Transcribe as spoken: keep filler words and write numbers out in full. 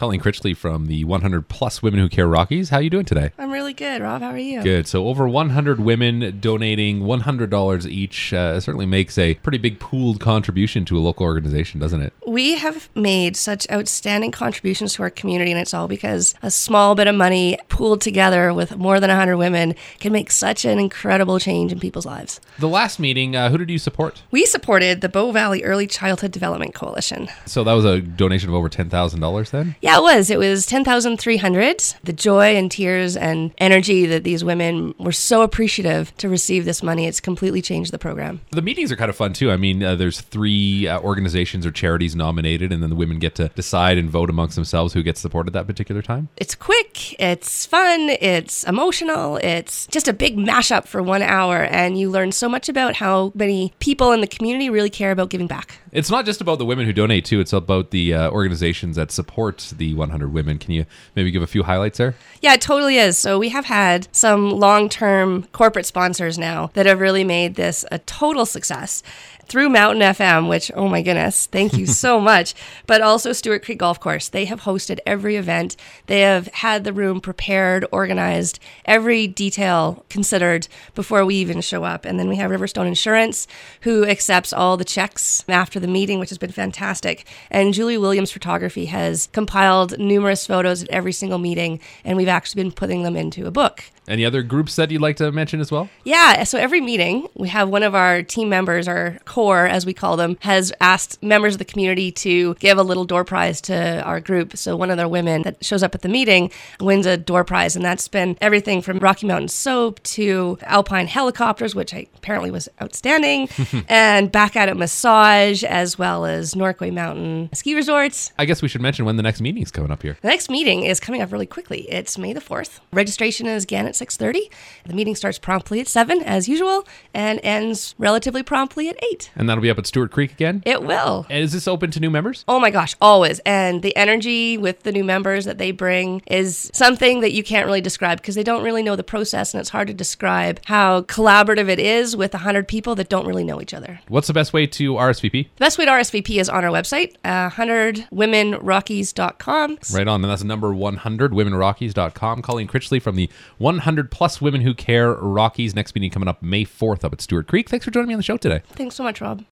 Colleen Critchley from the one hundred plus Women Who Care Rockies. How are you doing today? I'm really good, Rob. How are you? Good. So over one hundred women donating one hundred dollars each uh, certainly makes a pretty big pooled contribution to a local organization, doesn't it? We have made such outstanding contributions to our community, and it's all because a small bit of money pooled together with more than one hundred women can make such an incredible change in people's lives. The last meeting, uh, who did you support? We supported the Bow Valley Early Childhood Development Coalition. So that was a donation of over ten thousand dollars then? Yeah, it was. It was ten thousand three hundred dollars. The joy and tears and energy that these women were so appreciative to receive this money, it's completely changed the program. The meetings are kind of fun too. I mean, uh, there's three uh, organizations or charities nominated, and then the women get to decide and vote amongst themselves who gets supported that particular time. It's quick, it's fun, it's emotional, it's just a big mashup for one hour, and you learn so much about how many people in the community really care about giving back. It's not just about the women who donate too, it's about the uh, organizations that support the one hundred women. Can you maybe give a few highlights there? Yeah, it totally is. So we have had some long-term corporate sponsors now that have really made this a total success. Through Mountain F M, which, oh my goodness, thank you so much, but also Stewart Creek Golf Course. They have hosted every event. They have had the room prepared, organized, every detail considered before we even show up. And then we have Riverstone Insurance, who accepts all the checks after the meeting, which has been fantastic. And Julie Williams Photography has compiled numerous photos at every single meeting, and we've actually been putting them into a book. Any other groups that you'd like to mention as well? Yeah, so every meeting, we have one of our team members, our core, as we call them, has asked members of the community to give a little door prize to our group. So one of their women that shows up at the meeting wins a door prize, and that's been everything from Rocky Mountain soap to Alpine helicopters, which I, apparently was outstanding, and Back At It massage, as well as Norquay Mountain ski resorts. I guess we should mention when the next meeting is coming up here. The next meeting is coming up really quickly. It's May the fourth. Registration is again at six thirty. The meeting starts promptly at seven, as usual, and ends relatively promptly at eight. And that'll be up at Stewart Creek again? It will. And is this open to new members? Oh my gosh, always. And the energy with the new members that they bring is something that you can't really describe because they don't really know the process, and it's hard to describe how collaborative it is with one hundred people that don't really know each other. What's the best way to R S V P? The best way to R S V P is on our website, uh, one hundred women rockies dot com. Right on, and that's the number one hundred women rockies dot com. Colleen Critchley from the one hundred plus Women Who Care Rockies. Next meeting coming up May fourth up at Stewart Creek. Thanks for joining me on the show today. Thanks so much, Rob.